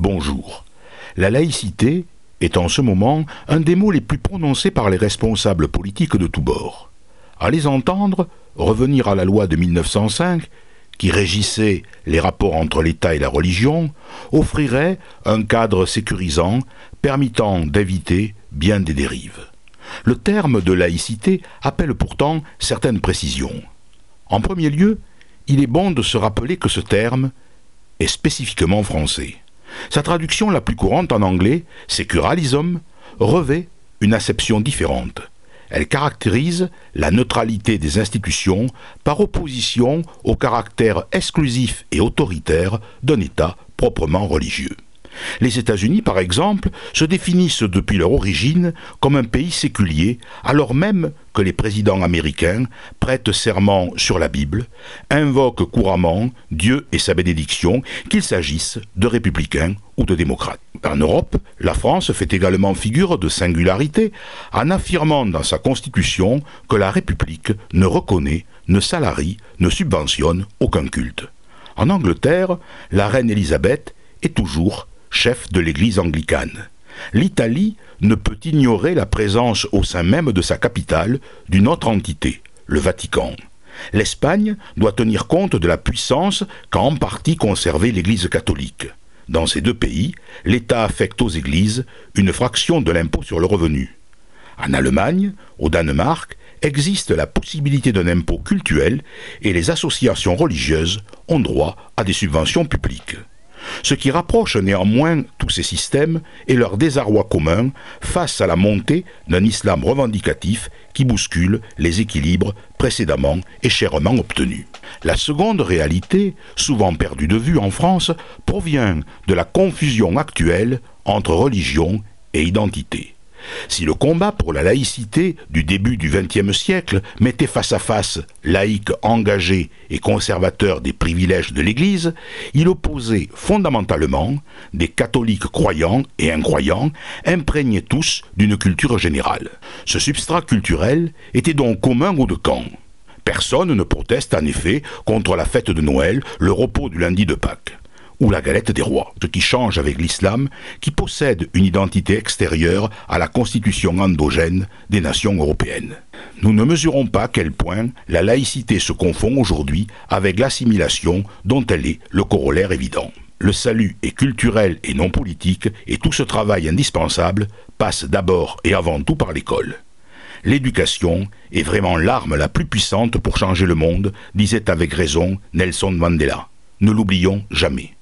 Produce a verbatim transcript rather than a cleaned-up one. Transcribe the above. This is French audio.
bonjour. La laïcité est en ce moment un des mots les plus prononcés par les responsables politiques de tous bords. À les entendre, revenir à la loi de mille neuf cent cinq, qui régissait les rapports entre l'État et la religion, offrirait un cadre sécurisant permettant d'éviter bien des dérives. Le terme de laïcité appelle pourtant certaines précisions. En premier lieu, il est bon de se rappeler que ce terme est spécifiquement français. Sa traduction la plus courante en anglais, sécularisme, revêt une acception différente. Elle caractérise la neutralité des institutions par opposition au caractère exclusif et autoritaire d'un État proprement religieux. Les États-Unis, par exemple, se définissent depuis leur origine comme un pays séculier, alors même que les présidents américains prêtent serment sur la Bible, invoquent couramment Dieu et sa bénédiction, qu'il s'agisse de républicains ou de démocrates. En Europe, la France fait également figure de singularité en affirmant dans sa constitution que la République ne reconnaît, ne salarie, ne subventionne aucun culte. En Angleterre, la reine Élisabeth est toujours chef de l'Église anglicane. L'Italie ne peut ignorer la présence au sein même de sa capitale d'une autre entité, le Vatican. L'Espagne doit tenir compte de la puissance qu'a en partie conservée l'Église catholique. Dans ces deux pays, l'État affecte aux églises une fraction de l'impôt sur le revenu. En Allemagne, au Danemark, existe la possibilité d'un impôt cultuel et les associations religieuses ont droit à des subventions publiques. Ce qui rapproche néanmoins tous ces systèmes est leur désarroi commun face à la montée d'un islam revendicatif qui bouscule les équilibres précédemment et chèrement obtenus. La seconde réalité, souvent perdue de vue en France, provient de la confusion actuelle entre religion et identité. Si le combat pour la laïcité du début du vingtième siècle mettait face à face laïcs engagés et conservateurs des privilèges de l'Église, il opposait fondamentalement des catholiques croyants et incroyants, imprégnés tous d'une culture générale. Ce substrat culturel était donc commun aux deux camps. Personne ne proteste en effet contre la fête de Noël, le repos du lundi de Pâques, ou la galette des rois, ce qui change avec l'islam, qui possède une identité extérieure à la constitution endogène des nations européennes. Nous ne mesurons pas à quel point la laïcité se confond aujourd'hui avec l'assimilation dont elle est le corollaire évident. Le salut est culturel et non politique, et tout ce travail indispensable passe d'abord et avant tout par l'école. L'éducation est vraiment l'arme la plus puissante pour changer le monde, disait avec raison Nelson Mandela. Ne l'oublions jamais.